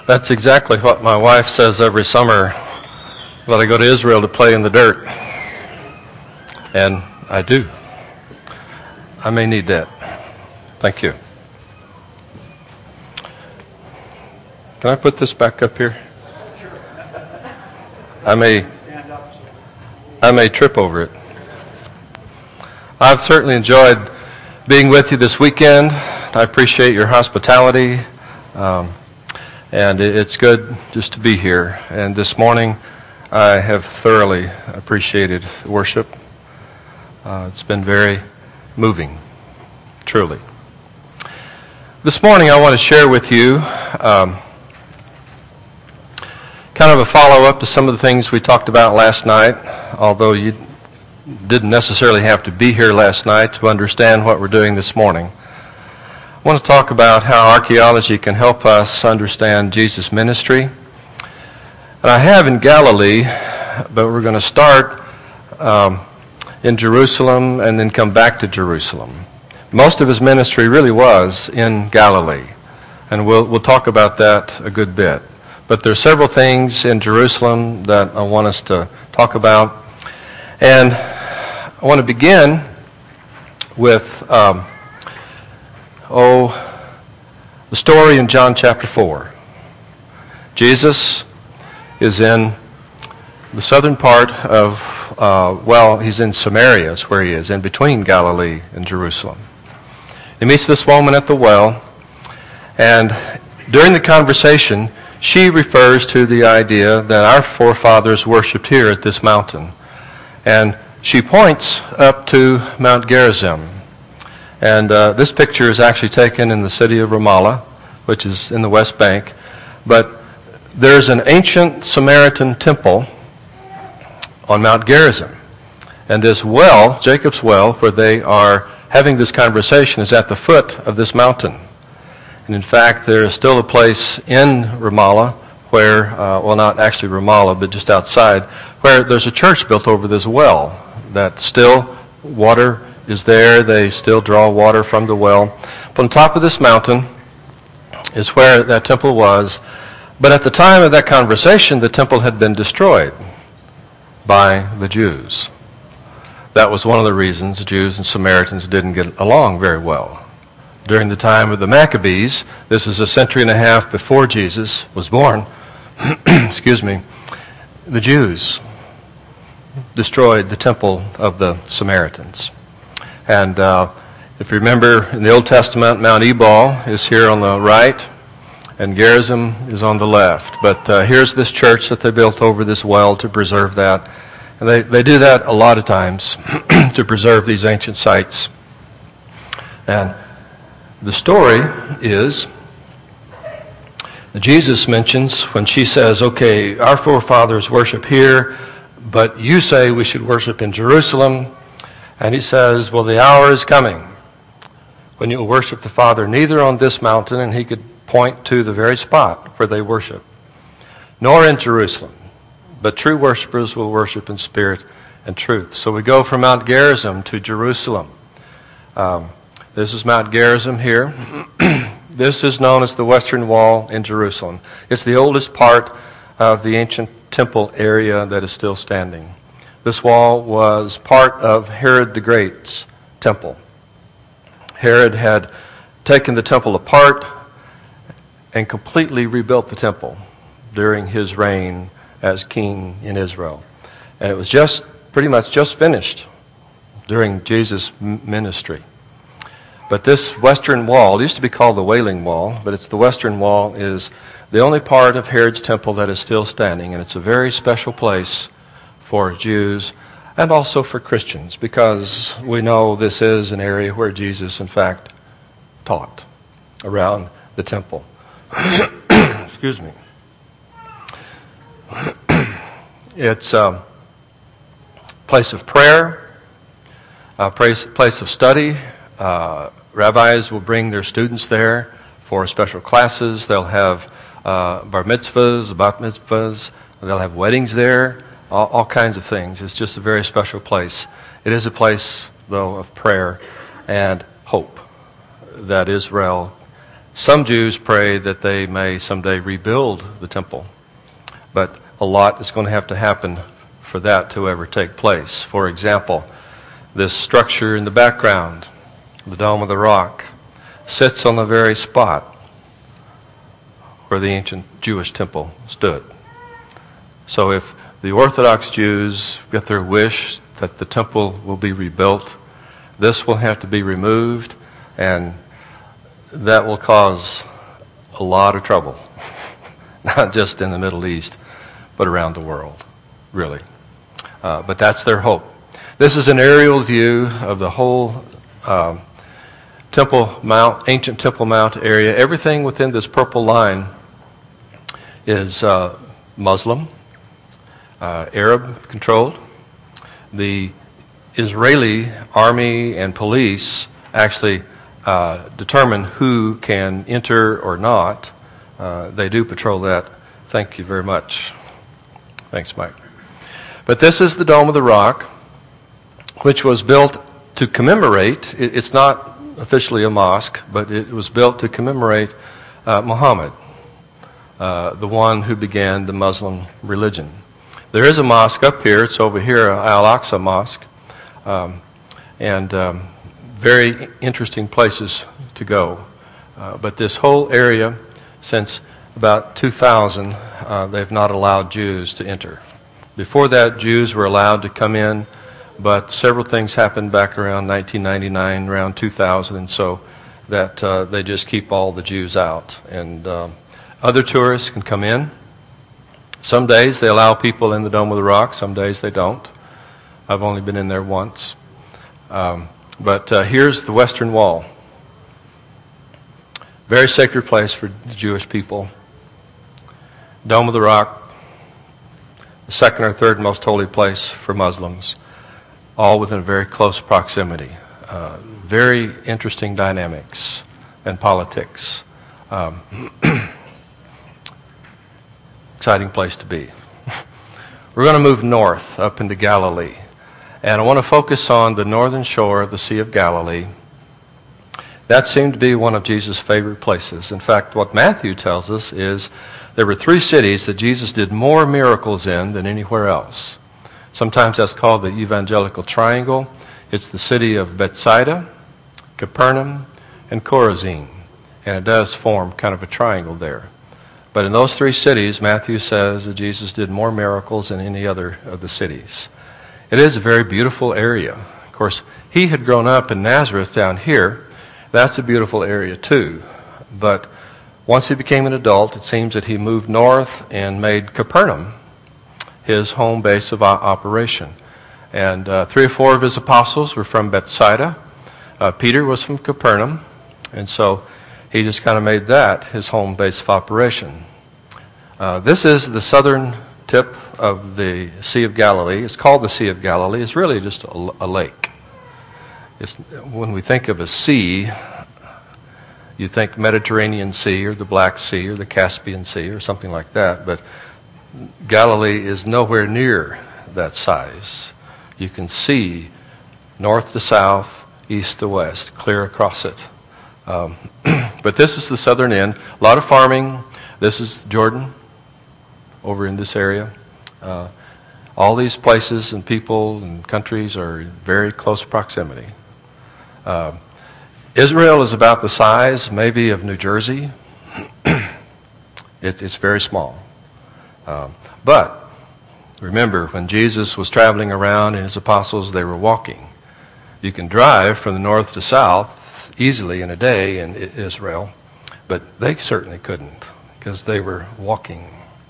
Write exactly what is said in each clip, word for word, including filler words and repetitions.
That's exactly what my wife says every summer when I go to Israel to play in the dirt. And I do. I may need that. Thank you. Can I put this back up here? I may, I may trip over it. I've certainly enjoyed being with you this weekend. I appreciate your hospitality. Um, and it's good just to be here. And this morning, I have thoroughly appreciated worship. Uh, it's been very moving, truly. This morning, I want to share with you um, kind of a follow-up to some of the things we talked about last night, although you didn't necessarily have to be here last night to understand what we're doing this morning. I want to talk about how archaeology can help us understand Jesus' ministry. And I have in Galilee, but we're going to start um, in Jerusalem and then come back to Jerusalem. Most of his ministry really was in Galilee, and we'll we'll talk about that a good bit. But there are several things in Jerusalem that I want us to talk about. And I want to begin with, um, oh, the story in John chapter four. Jesus is in the southern part of, uh, well, he's in Samaria is where he is, in between Galilee and Jerusalem. He meets this woman at the well, and during the conversation, she refers to the idea that our forefathers worshipped here at this mountain. And she points up to Mount Gerizim. And uh, this picture is actually taken in the city of Ramallah, which is in the West Bank. But there's an ancient Samaritan temple on Mount Gerizim. And this well, Jacob's well, where they are having this conversation, is at the foot of this mountain. And in fact, there is still a place in Ramallah where, uh, well, not actually Ramallah, but just outside, where there's a church built over this well. That still water is there. They still draw water from the well. But on top of this mountain is where that temple was. But at the time of that conversation, the temple had been destroyed by the Jews. That was one of the reasons Jews and Samaritans didn't get along very well. During the time of the Maccabees, this is a century and a half before Jesus was born, excuse me, the Jews destroyed the temple of the Samaritans. And uh, if you remember in the Old Testament, Mount Ebal is here on the right, and Gerizim is on the left. But uh, here's this church that they built over this well to preserve that. And they, they do that a lot of times to preserve these ancient sites. And the story is that Jesus mentions when she says, okay, our forefathers worship here, but you say we should worship in Jerusalem. And he says, well, the hour is coming when you will worship the Father neither on this mountain, and he could point to the very spot where they worship, nor in Jerusalem, but true worshipers will worship in spirit and truth. So we go from Mount Gerizim to Jerusalem. Um, This is Mount Gerizim here. This is known as the Western Wall in Jerusalem. It's the oldest part of the ancient temple area that is still standing. This wall was part of Herod the Great's temple. Herod had taken the temple apart and completely rebuilt the temple during his reign as king in Israel. And it was just pretty much just finished during Jesus' ministry. But this Western Wall, it used to be called the Wailing Wall, but it's the Western Wall, is the only part of Herod's temple that is still standing. And it's a very special place for Jews and also for Christians, because we know this is an area where Jesus, in fact, taught around the temple. Excuse me. It's a place of prayer, a place, place of study. Uh, rabbis will bring their students there for special classes. They'll have uh, bar mitzvahs, bat mitzvahs. They'll have weddings there, all, all kinds of things. It's just a very special place. It is a place, though, of prayer and hope that Israel Some Jews pray that they may someday rebuild the temple, but a lot is going to have to happen for that to ever take place. For example, this structure in the background, the Dome of the Rock, sits on the very spot where the ancient Jewish temple stood. So if the Orthodox Jews get their wish that the temple will be rebuilt, this will have to be removed, and that will cause a lot of trouble, not just in the Middle East, but around the world, really. Uh, but that's their hope. This is an aerial view of the whole um, Temple Mount, ancient Temple Mount area. Everything within this purple line is uh, Muslim, uh, Arab controlled. The Israeli army and police actually uh, determine who can enter or not. Uh, they do patrol that. Thank you very much. Thanks, Mike. But this is the Dome of the Rock, which was built to commemorate. It's not officially a mosque, but it was built to commemorate uh, Muhammad, uh, the one who began the Muslim religion. There is a mosque up here. It's over here, Al-Aqsa Mosque, um, and um, very interesting places to go. Uh, but this whole area, since about two thousand, uh, they've not allowed Jews to enter. Before that, Jews were allowed to come in, but several things happened back around nineteen ninety-nine, around two thousand, and so that uh, they just keep all the Jews out. And uh, other tourists can come in. Some days they allow people in the Dome of the Rock, some days they don't. I've only been in there once. Um, but uh, here's the Western Wall. Very sacred place for the Jewish people. Dome of the Rock, the second or third most holy place for Muslims, all within very close proximity. Uh, very interesting dynamics and politics. Um, exciting place to be. We're going to move north up into Galilee. And I want to focus on the northern shore of the Sea of Galilee. That seemed to be one of Jesus' favorite places. In fact, what Matthew tells us is there were three cities that Jesus did more miracles in than anywhere else. Sometimes that's called the evangelical triangle. It's the city of Bethsaida, Capernaum, and Chorazin. And it does form kind of a triangle there. But in those three cities, Matthew says that Jesus did more miracles than any other of the cities. It is a very beautiful area. Of course, he had grown up in Nazareth down here. That's a beautiful area too. But once he became an adult, it seems that he moved north and made Capernaum his home base of operation. And uh, three or four of his apostles were from Bethsaida. Uh, Peter was from Capernaum. And so he just kind of made that his home base of operation. Uh, this is the southern tip of the Sea of Galilee. It's called the Sea of Galilee. It's really just a, a lake. It's, when we think of a sea, you think Mediterranean Sea or the Black Sea or the Caspian Sea or something like that. But Galilee is nowhere near that size. You can see north to south, east to west, clear across it. Um, but this is the southern end. A lot of farming. This is Jordan over in this area. Uh, all these places and people and countries are in very close proximity. Uh, Israel is about the size maybe of New Jersey. it, it's very small. Um, but remember, when Jesus was traveling around and his apostles, they were walking. You can drive from the north to south easily in a day in Israel, but they certainly couldn't because they were walking.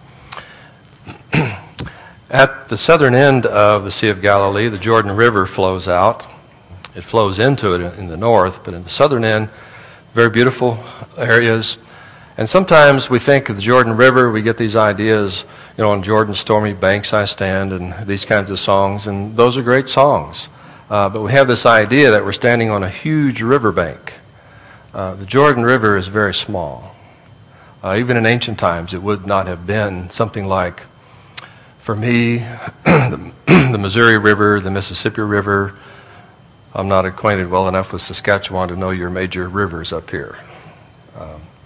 At the southern end of the Sea of Galilee, the Jordan River flows out. It flows into it in the north, but in the southern end, very beautiful areas. And sometimes we think of the Jordan River, we get these ideas, you know, on Jordan's stormy banks I stand, and these kinds of songs, and those are great songs. Uh, but we have this idea that we're standing on a huge riverbank. Uh, the Jordan River is very small. Uh, even in ancient times, it would not have been something like, for me, the, the Missouri River, the Mississippi River. I'm not acquainted well enough with Saskatchewan to know your major rivers up here. Um,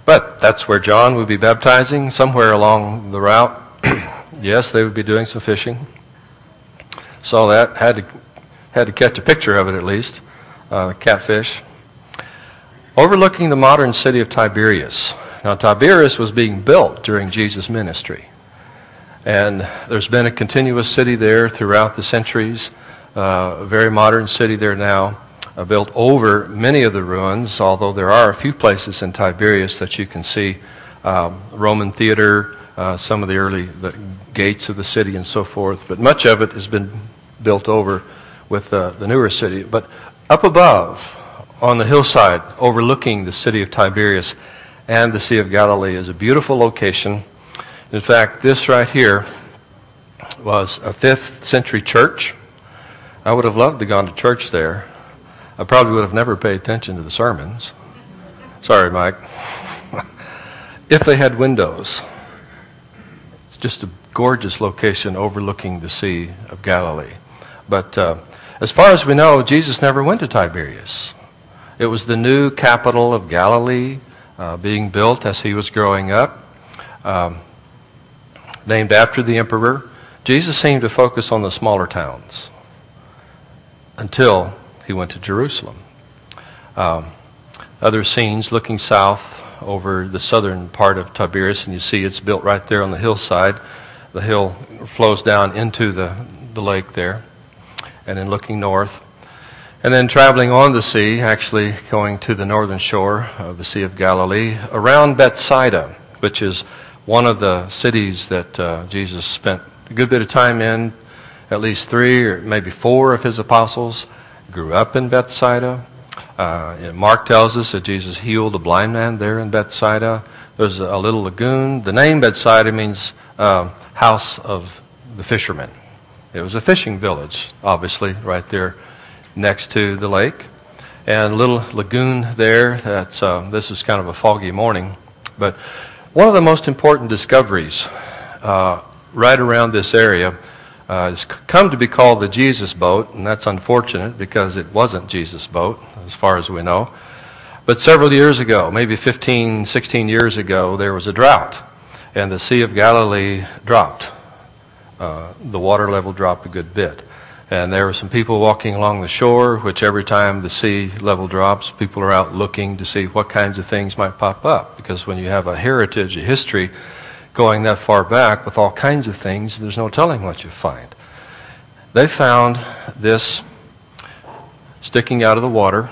But that's where John would be baptizing, somewhere along the route. Yes, they would be doing some fishing. Saw that, had to had to catch a picture of it at least, uh, catfish. Overlooking the modern city of Tiberias. Now, Tiberias was being built during Jesus' ministry. And there's been a continuous city there throughout the centuries, uh, a very modern city there now, uh, built over many of the ruins, although there are a few places in Tiberias that you can see um, Roman theater, uh, some of the early the gates of the city and so forth. But much of it has been built over with uh, the newer city. But up above, on the hillside, overlooking the city of Tiberias and the Sea of Galilee, is a beautiful location. In fact, this right here was a fifth century church. I would have loved to have gone to church there. I probably would have never paid attention to the sermons. Sorry, Mike. If they had windows. It's just a gorgeous location overlooking the Sea of Galilee. But uh, as far as we know, Jesus never went to Tiberias. It was the new capital of Galilee uh, being built as he was growing up, um, named after the emperor. Jesus seemed to focus on the smaller towns until he went to Jerusalem. Um, other scenes looking south over the southern part of Tiberias, and you see it's built right there on the hillside. The hill flows down into the, the lake there. And then looking north. And then traveling on the sea, actually going to the northern shore of the Sea of Galilee, around Bethsaida, which is one of the cities that uh, Jesus spent a good bit of time in. At least three or maybe four of his apostles grew up in Bethsaida. Uh, Mark tells us that Jesus healed a blind man there in Bethsaida. There's a little lagoon. The name Bethsaida means uh, house of the fishermen. It was a fishing village, obviously, right there next to the lake. And a little lagoon there. That's uh, this is kind of a foggy morning. But one of the most important discoveries uh, right around this area uh, has come to be called the Jesus boat. And that's unfortunate because it wasn't Jesus' boat, as far as we know. But several years ago, maybe fifteen, sixteen years ago, there was a drought. And the Sea of Galilee dropped. Uh, the water level dropped a good bit. And there were some people walking along the shore, which every time the sea level drops, people are out looking to see what kinds of things might pop up. Because when you have a heritage, a history going that far back with all kinds of things, there's no telling what you find. They found this sticking out of the water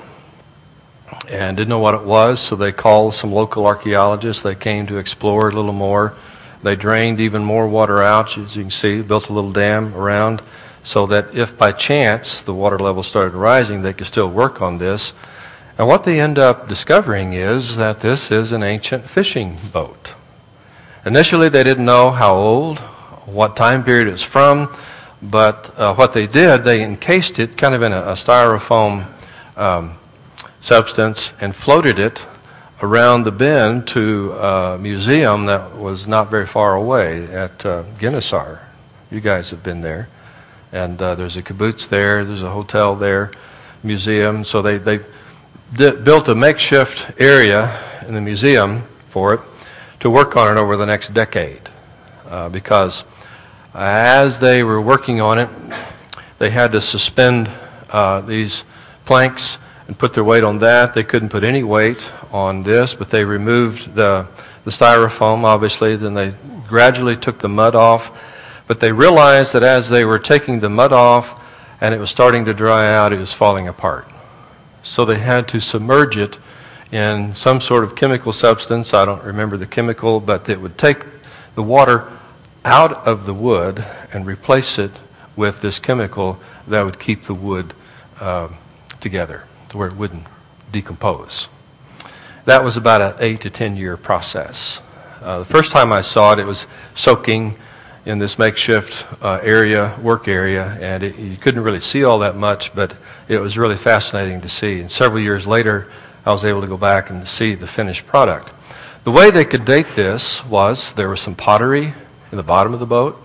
and didn't know what it was, so they called some local archaeologists. They came to explore a little more. They drained even more water out, as you can see, built a little dam around so that if by chance the water level started rising, they could still work on this. And what they end up discovering is that this is an ancient fishing boat. Initially, they didn't know how old, what time period it's from, but uh, what they did, they encased it kind of in a, a styrofoam um, substance and floated it around the bend to a museum that was not very far away at uh, Gennesaar. You guys have been there. And uh, there's a kibbutz there, there's a hotel there, museum. So they, they d- built a makeshift area in the museum for it to work on it over the next decade. Uh, because as they were working on it, they had to suspend uh, these planks and put their weight on that. They couldn't put any weight on this, but they removed the, the styrofoam, obviously. Then they gradually took the mud off. But they realized that as they were taking the mud off and it was starting to dry out, it was falling apart. So they had to submerge it in some sort of chemical substance. I don't remember the chemical, but it would take the water out of the wood and replace it with this chemical that would keep the wood uh, together, to where it wouldn't decompose. That was about an eight to ten year process. Uh, the first time I saw it, it was soaking in this makeshift uh, area, work area, and it, you couldn't really see all that much, but it was really fascinating to see. And several years later, I was able to go back and see the finished product. The way they could date this was there was some pottery in the bottom of the boat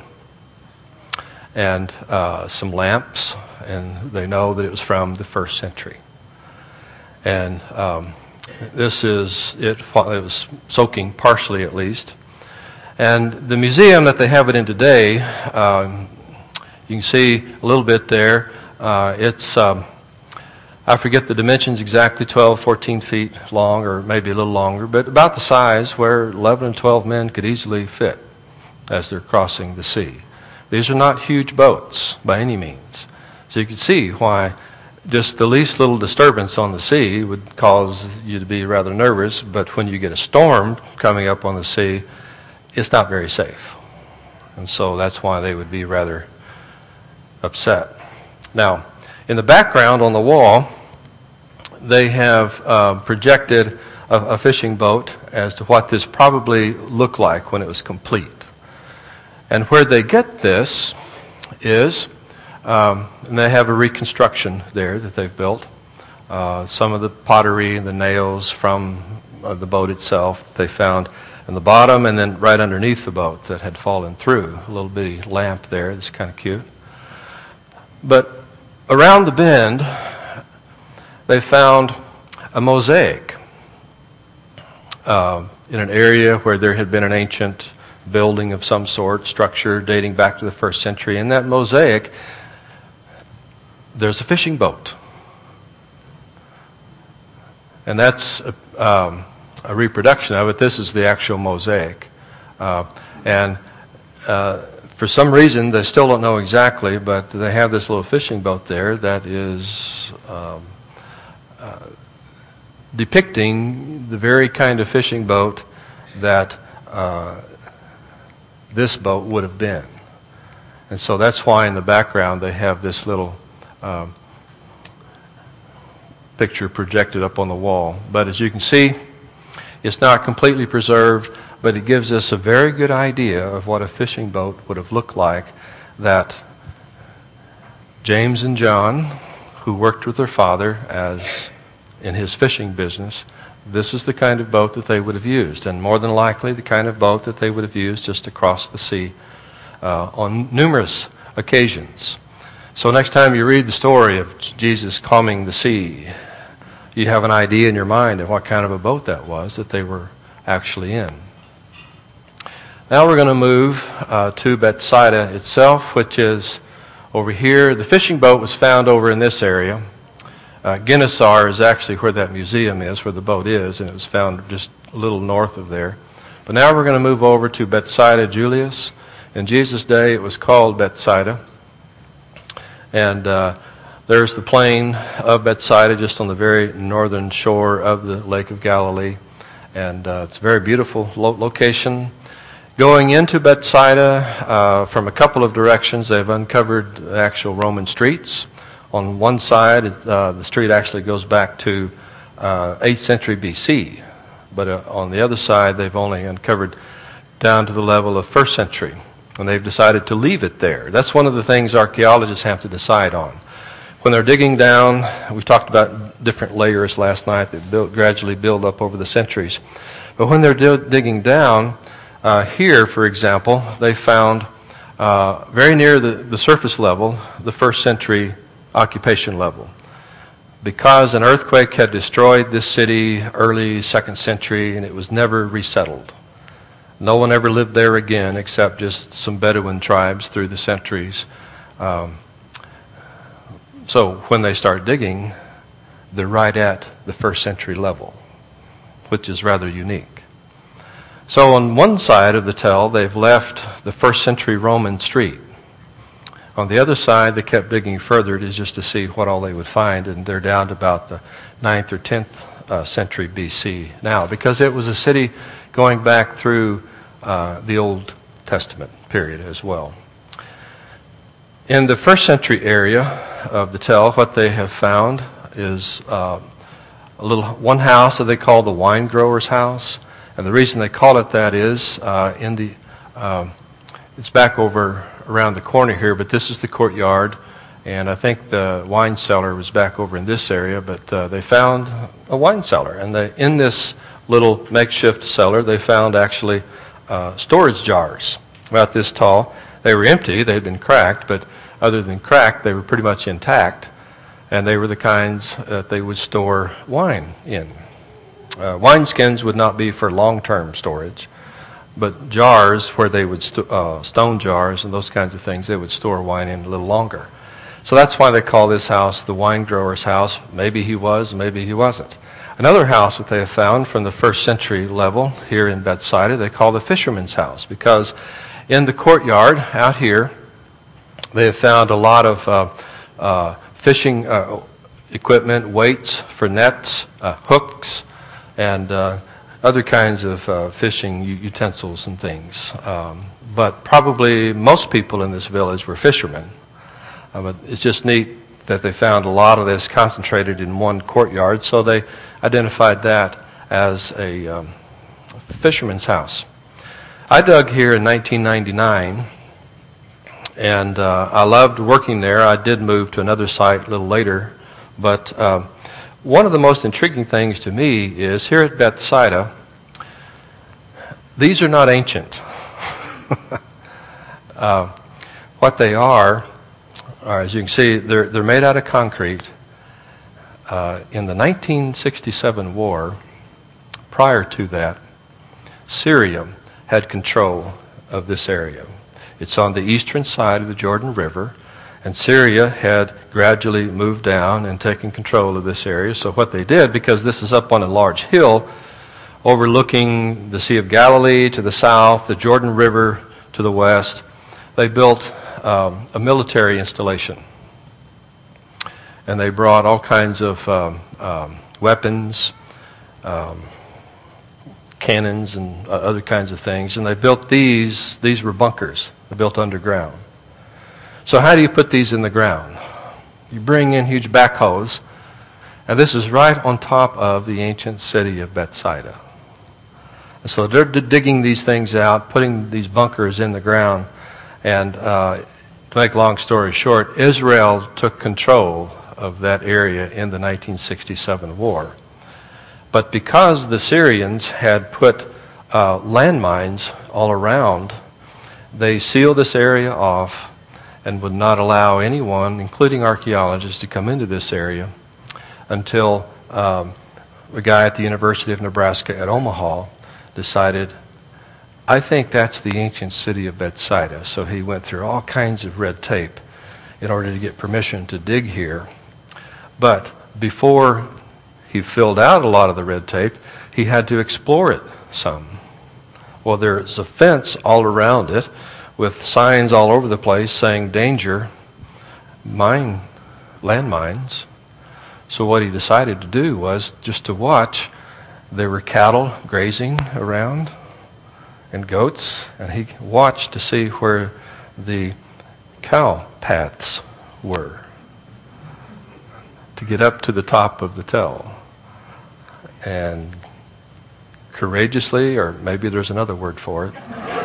and uh, some lamps, and they know that it was from the first century. And um, This is, it, it was soaking partially at least. And the museum that they have it in today, um, you can see a little bit there. Uh, it's, um, I forget the dimensions exactly, twelve, fourteen feet long, or maybe a little longer, but about the size where eleven and twelve men could easily fit as they're crossing the sea. These are not huge boats by any means. So you can see why just the least little disturbance on the sea would cause you to be rather nervous, but when you get a storm coming up on the sea, it's not very safe. And so that's why they would be rather upset. Now, in the background on the wall, they have uh, projected a, a fishing boat as to what this probably looked like when it was complete. And where they get this is, um, and they have a reconstruction there that they've built. Uh, some of the pottery and the nails from uh, the boat itself they found in the bottom, and then right underneath the boat that had fallen through. A little bitty lamp there that's kind of cute. But around the bend, they found a mosaic uh, in an area where there had been an ancient building of some sort, structure dating back to the first century. In that mosaic, there's a fishing boat. And that's a, um, a reproduction of it. This is the actual mosaic. Uh, and uh, for some reason, they still don't know exactly, but they have this little fishing boat there that is um, uh, depicting the very kind of fishing boat that uh, this boat would have been. And so that's why in the background they have this little um, picture projected up on the wall. But as you can see, it's not completely preserved, but it gives us a very good idea of what a fishing boat would have looked like that James and John, who worked with their father as in his fishing business, this is the kind of boat that they would have used, and more than likely the kind of boat that they would have used just to cross the sea uh, on numerous occasions. So next time you read the story of Jesus calming the sea, you have an idea in your mind of what kind of a boat that was that they were actually in. Now we're going to move uh, to Bethsaida itself, which is over here. The fishing boat was found over in this area. Uh, Gennesaar is actually where that museum is, where the boat is, and it was found just a little north of there. But now we're going to move over to Bethsaida Julius. In Jesus' day, it was called Bethsaida. And uh, there's the plain of Bethsaida, just on the very northern shore of the Lake of Galilee. And uh, it's a very beautiful lo- location. Going into Bethsaida uh, from a couple of directions, they've uncovered actual Roman streets. On one side, uh, the street actually goes back to uh, eighth century B C, but uh, on the other side, they've only uncovered down to the level of first century, and they've decided to leave it there. That's one of the things archaeologists have to decide on. When they're digging down, we talked about different layers last night that build, gradually build up over the centuries. But when they're d- digging down, uh, here, for example, they found uh, very near the, the surface level, the first century occupation level. Because an earthquake had destroyed this city early second century and it was never resettled. No one ever lived there again except just some Bedouin tribes through the centuries. Um, so when they start digging, they're right at the first century level, which is rather unique. So on one side of the tell, they've left the first century Roman street. On the other side, they kept digging further to just to see what all they would find, and they're down to about the ninth or tenth uh, century B C now, because it was a city going back through uh, the Old Testament period as well. In the first century area of the tell, what they have found is uh, a little one house that they call the wine grower's house, and the reason they call it that is uh, in the um, it's back over around the corner here, but this is the courtyard, and I think the wine cellar was back over in this area, but uh, they found a wine cellar, and they, in this little makeshift cellar, they found actually uh, storage jars about this tall. They were empty, they had been cracked, but other than cracked, they were pretty much intact, and they were the kinds that they would store wine in. Uh, wineskins would not be for long-term storage, but jars where they would, st- uh, stone jars and those kinds of things, they would store wine in a little longer. So that's why they call this house the wine grower's house. Maybe he was, maybe he wasn't. Another house that they have found from the first century level here in Bethsaida, they call the fisherman's house, because in the courtyard out here, they have found a lot of uh, uh, fishing uh, equipment, weights for nets, uh, hooks, and uh, other kinds of uh, fishing utensils and things. Um, but probably most people in this village were fishermen. Uh, but it's just neat that they found a lot of this concentrated in one courtyard, so they identified that as a um, fisherman's house. I dug here in nineteen ninety-nine, and uh, I loved working there. I did move to another site a little later, but uh, one of the most intriguing things to me is here at Bethsaida, these are not ancient. uh, what they are, are, as you can see, they're, they're made out of concrete. Uh, in the nineteen sixty-seven war, prior to that, Syria had control of this area. It's on the eastern side of the Jordan River, and Syria had gradually moved down and taken control of this area. So what they did, because this is up on a large hill overlooking the Sea of Galilee to the south, the Jordan River to the west, they built um, a military installation. And they brought all kinds of um, um, weapons, um, cannons, and uh, other kinds of things. And they built these. These were bunkers. They built underground. So how do you put these in the ground? You bring in huge backhoes. And this is right on top of the ancient city of Bethsaida. And so they're digging these things out, putting these bunkers in the ground. And uh, to make a long story short, Israel took control of that area in the nineteen sixty-seven war. But because the Syrians had put uh, landmines all around, they sealed this area off and would not allow anyone, including archaeologists, to come into this area until um, a guy at the University of Nebraska at Omaha decided, I think that's the ancient city of Bethsaida. So he went through all kinds of red tape in order to get permission to dig here. But before he filled out a lot of the red tape, he had to explore it some. Well, there's a fence all around it with signs all over the place saying danger, mine, landmines. So what he decided to do was just to watch. There were cattle grazing around and goats, and he watched to see where the cow paths were to get up to the top of the tell. And courageously, or maybe there's another word for it,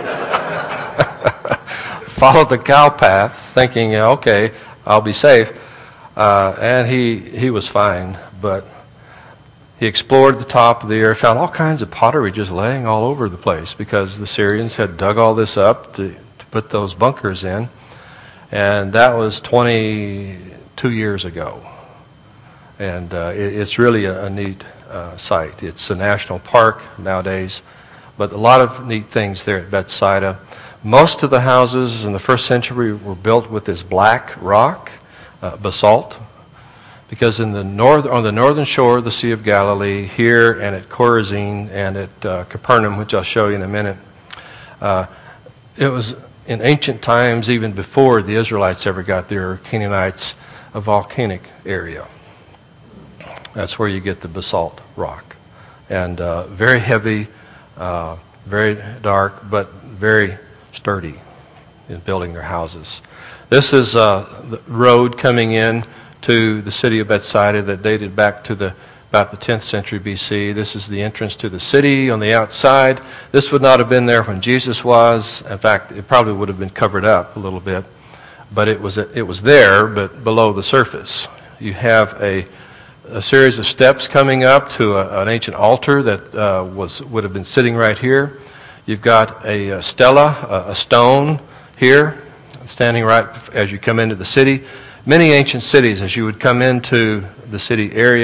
followed the cow path, thinking, okay, I'll be safe. Uh, and he, he was fine, but he explored the top of the area, found all kinds of pottery just laying all over the place because the Syrians had dug all this up to, to put those bunkers in. And that was twenty-two years ago. And uh, it, it's really a, a neat uh, site. It's a national park nowadays, but a lot of neat things there at Bethsaida. Most of the houses in the first century were built with this black rock, uh, basalt, because in the north, on the northern shore of the Sea of Galilee, here and at Chorazin and at uh, Capernaum, which I'll show you in a minute, uh, it was in ancient times, even before the Israelites ever got there, Canaanites, a volcanic area. That's where you get the basalt rock. And uh, very heavy, uh, very dark, but very sturdy in building their houses. This is uh, the road coming in to the city of Bethsaida that dated back to the about the tenth century B C. This is the entrance to the city on the outside. This would not have been there when Jesus was. In fact, it probably would have been covered up a little bit. But it was it was there, but below the surface. You have a a series of steps coming up to a, an ancient altar that uh, was would have been sitting right here. You've got a, a stela, a, a stone here, standing right as you come into the city. Many ancient cities, as you would come into the city area,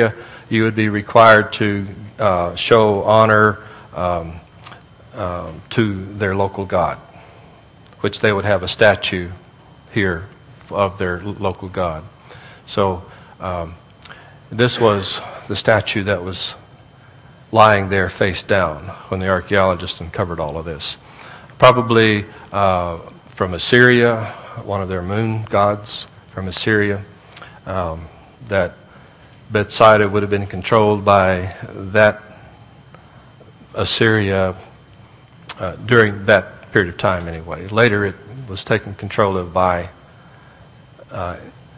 you would be required to uh, show honor um, uh, to their local god, which they would have a statue here of their local god. So um, this was the statue that was lying there face down when the archaeologists uncovered all of this. Probably uh, from Assyria, one of their moon gods from Assyria, um, that Bethsaida would have been controlled by that Assyria uh, during that period of time anyway. Later it was taken control of by uh,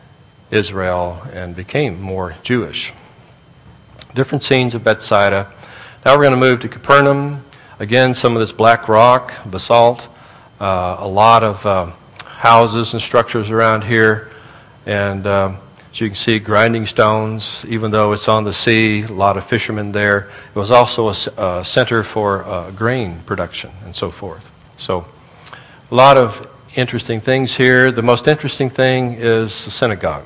Israel and became more Jewish. Different scenes of Bethsaida. Now we're going to move to Capernaum. Again, some of this black rock, basalt, uh, a lot of uh, houses and structures around here. And uh, as you can see, grinding stones, even though it's on the sea, a lot of fishermen there. It was also a, a center for uh, grain production and so forth. So a lot of interesting things here. The most interesting thing is the synagogue.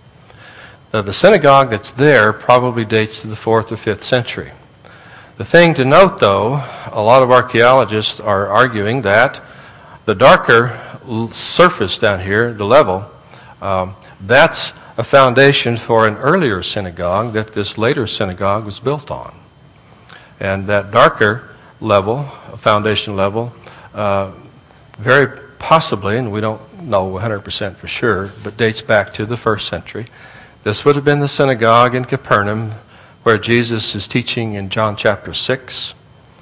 Now, the synagogue that's there probably dates to the fourth or fifth century. The thing to note, though, a lot of archaeologists are arguing that the darker surface down here, the level, um, that's a foundation for an earlier synagogue that this later synagogue was built on. And that darker level, foundation level, uh, very possibly, and we don't know one hundred percent for sure, but dates back to the first century. This would have been the synagogue in Capernaum where Jesus is teaching in John chapter six,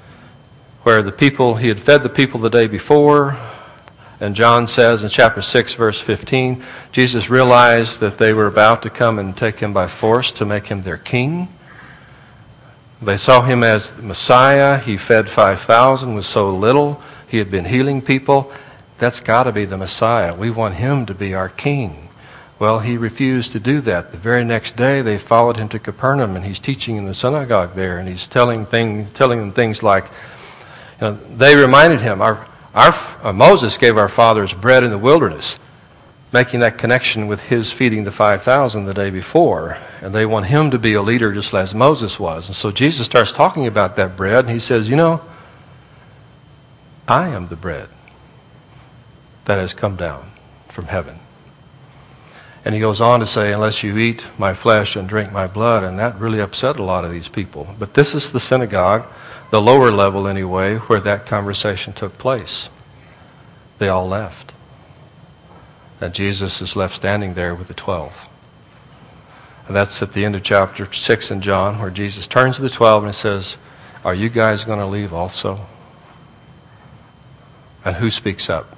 where the people, he had fed the people the day before, and John says in chapter six, verse fifteen, Jesus realized that they were about to come and take him by force to make him their king. They saw him as the Messiah. He fed five thousand with so little. He had been healing people. That's got to be the Messiah. We want him to be our king. Well, he refused to do that. The very next day, they followed him to Capernaum, and he's teaching in the synagogue there, and he's telling thing, telling them things like, you know, they reminded him, our, our uh, Moses gave our fathers bread in the wilderness, making that connection with his feeding the five thousand the day before, and they want him to be a leader just as Moses was. And so Jesus starts talking about that bread, and he says, you know, I am the bread that has come down from heaven. And he goes on to say, unless you eat my flesh and drink my blood, and that really upset a lot of these people. But this is the synagogue, the lower level anyway, where that conversation took place. They all left. And Jesus is left standing there with the twelve. And that's at the end of chapter six in John, where Jesus turns to the twelve and says, are you guys going to leave also? And who speaks up?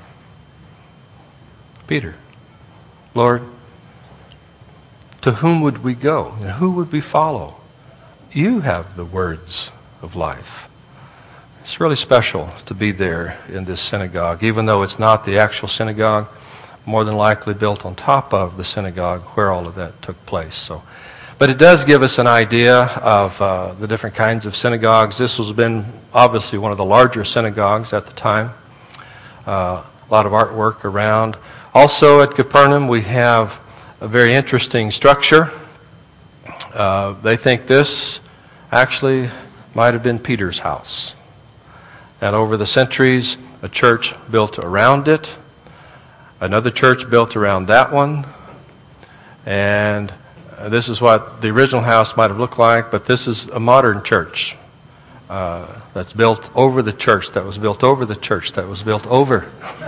Peter. Lord, to whom would we go? And who would we follow? You have the words of life. It's really special to be there in this synagogue, even though it's not the actual synagogue, more than likely built on top of the synagogue where all of that took place. So, but it does give us an idea of uh, the different kinds of synagogues. This has been obviously one of the larger synagogues at the time. Uh, a lot of artwork around. Also at Capernaum we have a very interesting structure. Uh, they think this actually might have been Peter's house. And over the centuries, a church built around it, another church built around that one, and this is what the original house might have looked like, but this is a modern church uh, that's built over the church, that was built over the church, that was built over.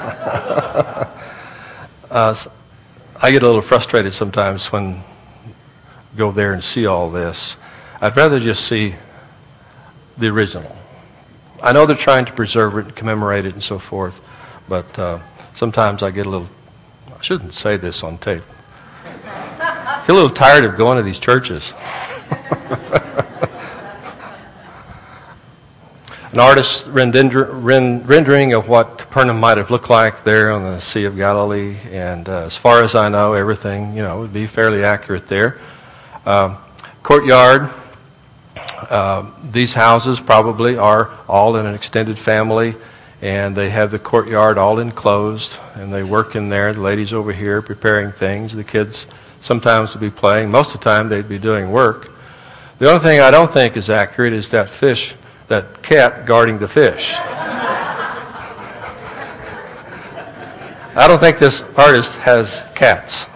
uh, I get a little frustrated sometimes when I go there and see all this. I'd rather just see the original. I know they're trying to preserve it and commemorate it and so forth, but uh, sometimes I get a little, I shouldn't say this on tape, I get a little tired of going to these churches. An artist's rendering of what Capernaum might have looked like there on the Sea of Galilee, and uh, as far as I know, everything, you know, would be fairly accurate there. Uh, courtyard. Uh, these houses probably are all in an extended family, and they have the courtyard all enclosed, and they work in there. The ladies over here preparing things. The kids sometimes would be playing. Most of the time they'd be doing work. The only thing I don't think is accurate is that fish, that cat guarding the fish. I don't think this artist has cats.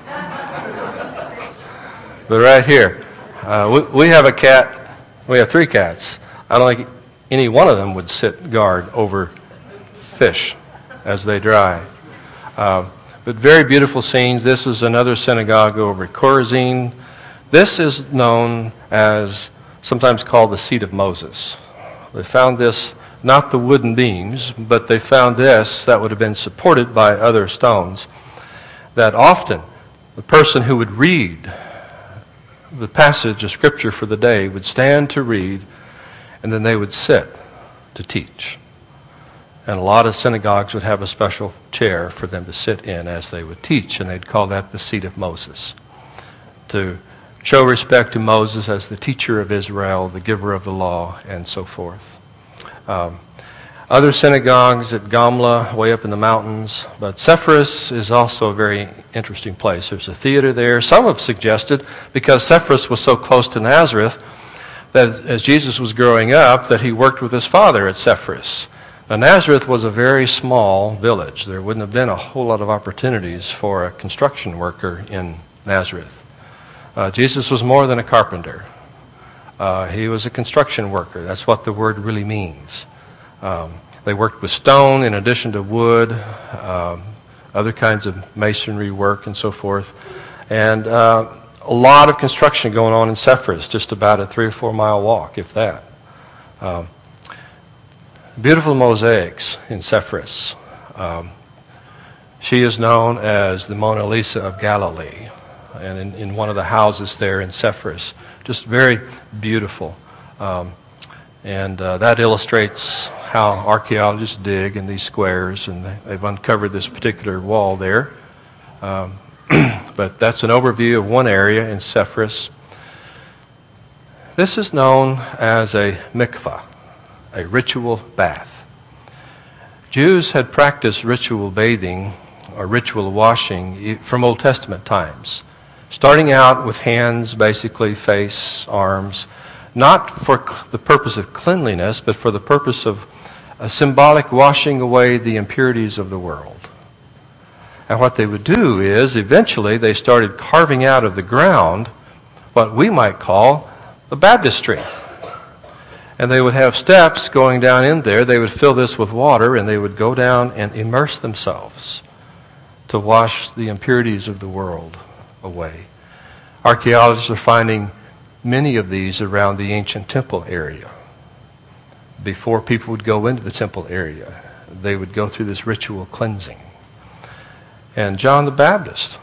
But right here, uh, we, we have a cat, we have three cats. I don't think any one of them would sit guard over fish as they dry. Uh, but very beautiful scenes. This is another synagogue over at Chorazin. This is known as, sometimes called the seat of Moses. They found this, not the wooden beams, but they found this that would have been supported by other stones. That often the person who would read the passage of Scripture for the day would stand to read, and then they would sit to teach. And a lot of synagogues would have a special chair for them to sit in as they would teach, and they'd call that the seat of Moses, to show respect to Moses as the teacher of Israel, the giver of the law, and so forth. Um, other synagogues at Gamla, way up in the mountains, but Sepphoris is also a very interesting place. There's a theater there. Some have suggested, because Sepphoris was so close to Nazareth, that as Jesus was growing up, that he worked with his father at Sepphoris. Now, Nazareth was a very small village. There wouldn't have been a whole lot of opportunities for a construction worker in Nazareth. Uh, Jesus was more than a carpenter. Uh, he was a construction worker. That's what the word really means. Um, they worked with stone in addition to wood, um, other kinds of masonry work and so forth. And uh, a lot of construction going on in Sepphoris, just about a three or four mile walk, if that. Um, beautiful mosaics in Sepphoris. Um, she is known as the Mona Lisa of Galilee. And in, in one of the houses there in Sepphoris. Just very beautiful. Um, and uh, that illustrates how archaeologists dig in these squares, and they've uncovered this particular wall there. Um, but that's an overview of one area in Sepphoris. This is known as a mikvah, a ritual bath. Jews had practiced ritual bathing or ritual washing from Old Testament times. Starting out with hands, basically, face, arms, not for the purpose of cleanliness, but for the purpose of a symbolic washing away the impurities of the world. And what they would do is, eventually, they started carving out of the ground what we might call the baptistry. And they would have steps going down in there. They would fill this with water, and they would go down and immerse themselves to wash the impurities of the world away. Archaeologists are finding many of these around the ancient temple area. Before people would go into the temple area, they would go through this ritual cleansing. And John the Baptist,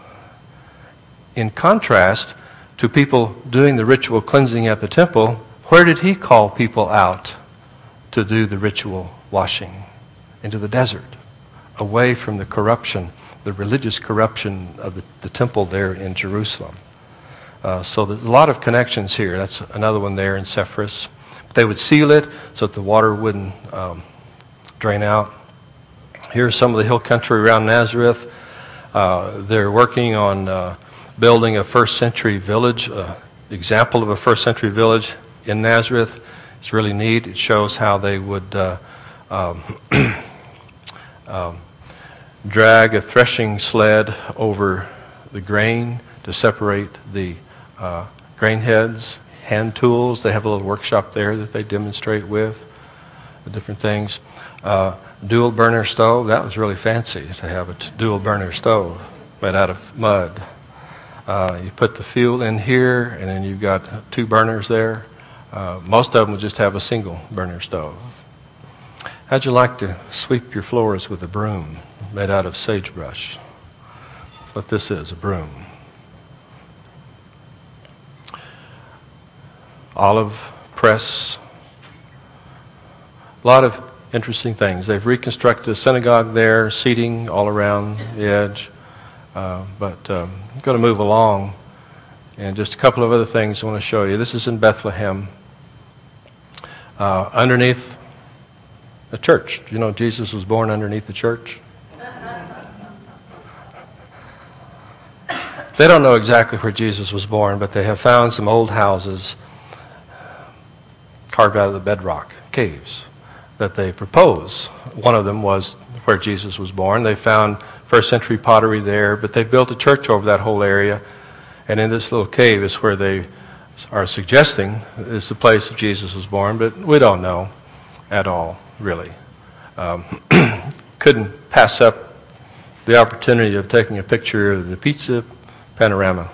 in contrast to people doing the ritual cleansing at the temple, where did he call people out to do the ritual washing? Into the desert, away from the corruption, the religious corruption of the, the temple there in Jerusalem. Uh, so there's a lot of connections here. That's another one there in Sepphoris. They would seal it so that the water wouldn't um, drain out. Here's some of the hill country around Nazareth. Uh, they're working on uh, building a first century village, uh, example of a first century village in Nazareth. It's really neat. It shows how they would uh, um, um, drag a threshing sled over the grain to separate the uh, grain heads, hand tools. They have a little workshop there that they demonstrate with, the different things. Uh, dual burner stove, that was really fancy to have a t- dual burner stove made out of mud. Uh, you put the fuel in here, and then you've got two burners there. Uh, most of them would just have a single burner stove. How'd you like to sweep your floors with a broom made out of sagebrush? That's what this is, a broom. Olive press. A lot of interesting things. They've reconstructed a synagogue there, seating all around the edge. Uh, but um, I'm going to move along. And just a couple of other things I want to show you. This is in Bethlehem. Uh, underneath the church. Do you know Jesus was born underneath the church? They don't know exactly where Jesus was born, but they have found some old houses carved out of the bedrock caves that they propose. One of them was where Jesus was born. They found first century pottery there, but they built a church over that whole area. And in this little cave is where they are suggesting is the place that Jesus was born, but we don't know at all, really. Um, couldn't pass up the opportunity of taking a picture of the pizza panorama.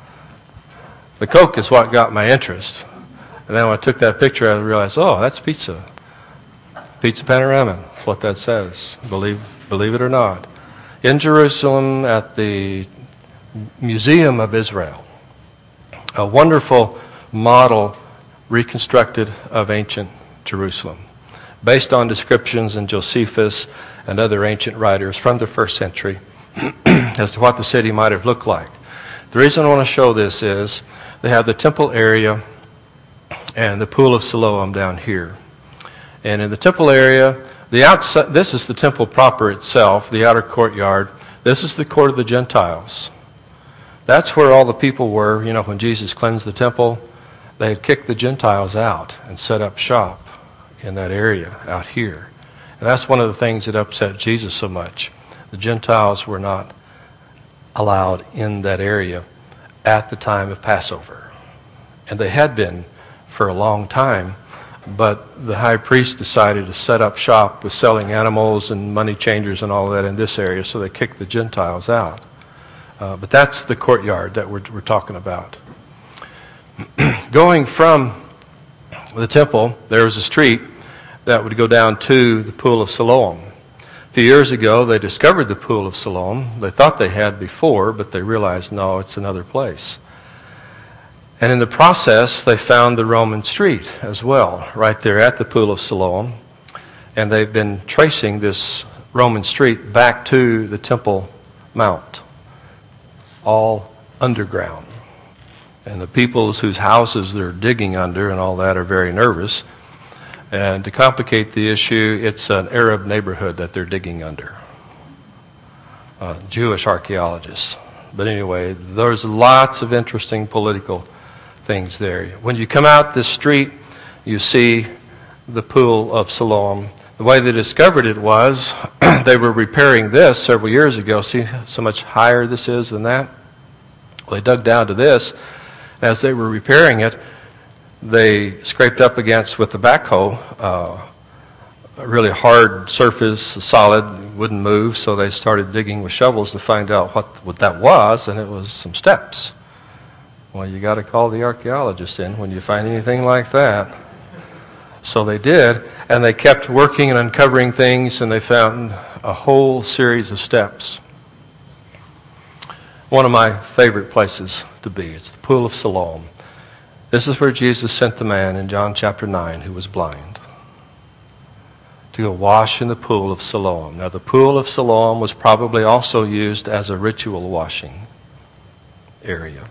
The Coke is what got my interest. And then when I took that picture, I realized, oh, that's pizza. Pizza panorama. That's what that says. Believe, believe it or not. In Jerusalem at the Museum of Israel. A wonderful model reconstructed of ancient Jerusalem, based on descriptions in Josephus and other ancient writers from the first century as to what the city might have looked like. The reason I want to show this is they have the temple area and the pool of Siloam down here. And in the temple area, the outside, this is the temple proper itself, the outer courtyard. This is the court of the Gentiles. That's where all the people were. You know, when Jesus cleansed the temple, they had kicked the Gentiles out and set up shop in that area out here. And that's one of the things that upset Jesus so much. The Gentiles were not allowed in that area at the time of Passover. And they had been for a long time, but the high priest decided to set up shop with selling animals and money changers and all of that in this area, so they kicked the Gentiles out. Uh, but that's the courtyard that we're, we're talking about. Going from the temple, there was a street that would go down to the pool of Siloam. A few years ago, they discovered the pool of Siloam. They thought they had before, but they realized, no, it's another place. And in the process, they found the Roman street as well, right there at the pool of Siloam. And they've been tracing this Roman street back to the Temple Mount, all underground. And the peoples whose houses they're digging under and all that are very nervous. And to complicate the issue, it's an Arab neighborhood that they're digging under. Uh, Jewish archaeologists. But anyway, there's lots of interesting political things there. When you come out this street, you see the pool of Siloam. The way they discovered it was they were repairing this several years ago. See so much higher this is than that? Well, they dug down to this. As they were repairing it, they scraped up against, with the backhoe, uh, a really hard surface, solid, wouldn't move, so they started digging with shovels to find out what, what that was, and it was some steps. Well, you got to call the archaeologists in when you find anything like that. So they did, and they kept working and uncovering things, and they found a whole series of steps. One of my favorite places to be. It's the pool of Siloam. This is where Jesus sent the man in John chapter nine who was blind to go wash in the pool of Siloam. Now, the pool of Siloam was probably also used as a ritual washing area.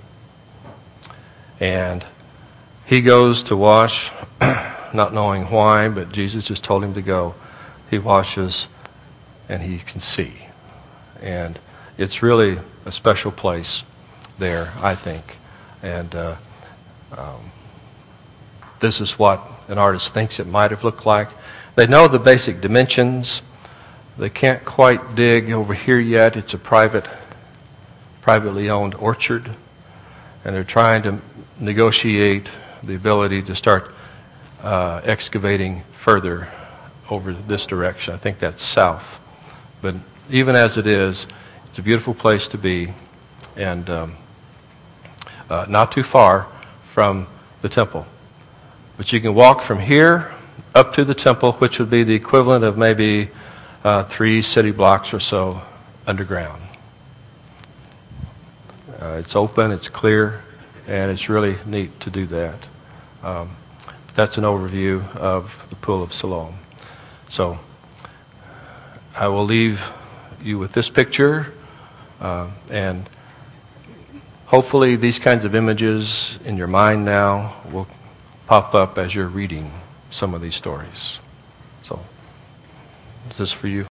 And he goes to wash, not knowing why, but Jesus just told him to go. He washes, and he can see. And it's really a special place there, I think. And uh, um, this is what an artist thinks it might have looked like. They know the basic dimensions. They can't quite dig over here yet. It's a private, privately owned orchard. And they're trying to negotiate the ability to start uh, excavating further over this direction. I think that's south. But even as it is, it's a beautiful place to be, and um, uh, not too far from the temple. But you can walk from here up to the temple, which would be the equivalent of maybe uh, three city blocks or so underground. Uh, it's open, it's clear, and it's really neat to do that. Um, that's an overview of the pool of Siloam. So I will leave you with this picture, uh, and hopefully these kinds of images in your mind now will pop up as you're reading some of these stories. So, this is for you.